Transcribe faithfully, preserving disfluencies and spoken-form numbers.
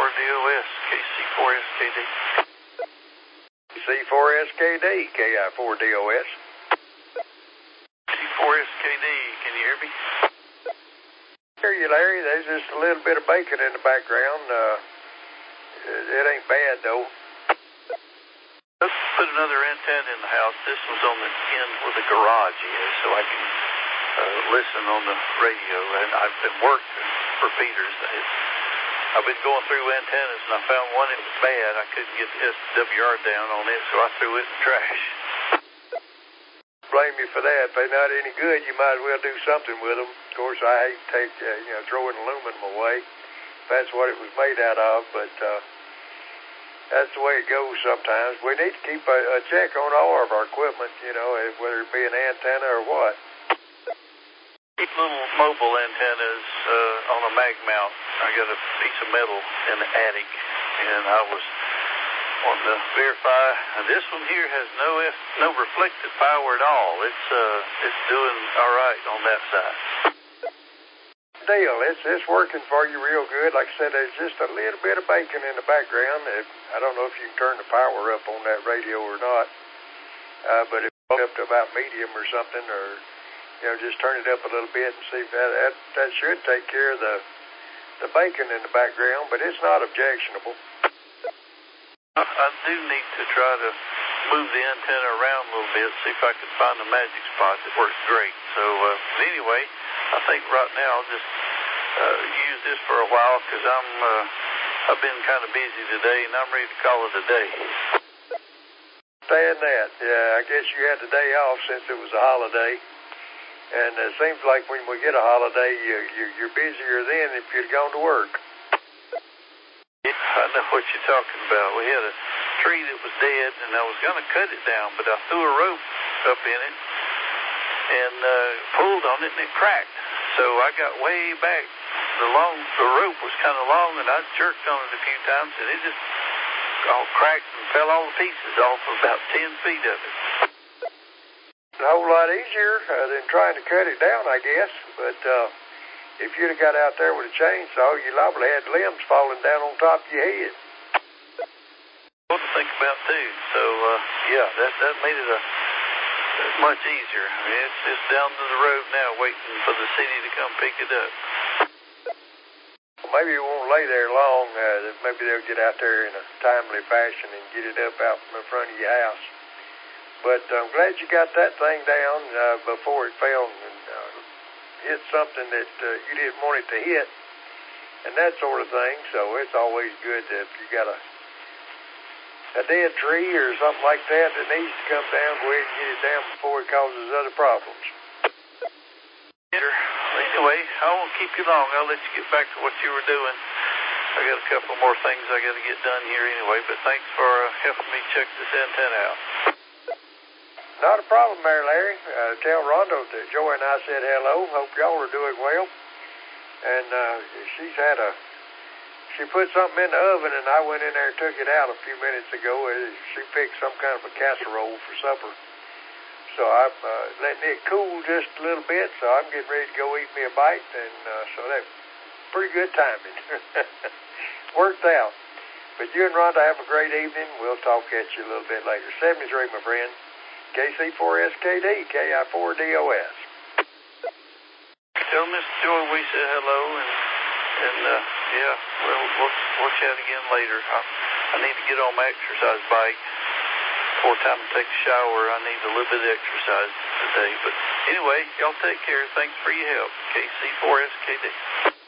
D O S, K C four S K D. C four S K D, K I four D O S. C four S K D, can you hear me? Hear you, Larry. There's just a little bit of bacon in the background. Uh, it, it ain't bad, though. Let's put another antenna in the house. This one's on the end where the garage is, so I can uh, listen on the radio. And I've been working for Peters. It's, I've been going through antennas, and I found one that was bad. I couldn't get the S W R down on it, so I threw it in the trash. Blame you for that. If they're not any good, you might as well do something with them. Of course, I hate to take, uh, you know, throwing aluminum away. That's what it was made out of, but uh, that's the way it goes sometimes. We need to keep a, a check on all of our equipment, you know, whether it be an antenna or what. Keep little mobile antennas uh, on a mag mount. I got a piece of metal in the attic, and I was wanting to verify. And this one here has no F, no reflected power at all. It's uh, it's doing all right on that side. Deal. It's it's working for you real good. Like I said, there's just a little bit of bacon in the background. It, I don't know if you can turn the power up on that radio or not, uh, but if it's up to about medium or something, or you know, just turn it up a little bit and see if that that, that should take care of the the bacon in the background. But it's not objectionable. I, I do need to try to move the antenna around a little bit, see if I can find the magic spot that works great. So uh, anyway, I think right now I'll just uh, use this for a while because I'm uh, I've been kind of busy today, and I'm ready to call it a day. Understand that. Yeah, I guess you had the day off since it was a holiday, and it seems like when we get a holiday, you, you you're busier than if you'd gone to work. Yeah, I know what you're talking about. We had a tree that was dead, and I was going to cut it down, but I threw a rope up in it and uh, pulled on it, and it cracked. So I got way back. The long, the rope was kind of long, and I jerked on it a few times, and it just all cracked and fell all the pieces off of about ten feet of it. A whole lot easier uh, than trying to cut it down, I guess. But uh, if you'd have got out there with a chainsaw, you'd probably had limbs falling down on top of your head. What to think about too. So uh, yeah, that that made it a much easier. I mean, it's just down to the road now, waiting for the city to come pick it up. Well, maybe it won't lay there long. Uh, maybe they'll get out there in a timely fashion and get it up out from in front of your house. But I'm glad you got that thing down uh, before it fell and uh, hit something that uh, you didn't want it to hit, and that sort of thing. So it's always good that if you got a a dead tree or something like that that needs to come down, go ahead and get it down before it causes other problems. Anyway, I won't keep you long. I'll let you get back to what you were doing. I got a couple more things I got to get done here anyway, but thanks for uh, helping me check this antenna out. Not a problem there, Larry. Uh, tell Rondo that Joy and I said hello. Hope y'all are doing well. And uh, she's had a She put something in the oven, and I went in there and took it out a few minutes ago. She picked some kind of a casserole for supper. So I'm uh, letting it cool just a little bit, so I'm getting ready to go eat me a bite, and uh, so that's pretty good timing. Worked out. But you and Rhonda have a great evening. We'll talk at you a little bit later. seventy-three, my friend. K C four S K D, K I four D O S. Tell Miss Joy we said hello, and, and uh, yeah, well, we'll, we'll chat again later. I, I need to get on my exercise bike. Before time to take a shower, I need a little bit of exercise today. But anyway, y'all take care. Thanks for your help. K C four S K D.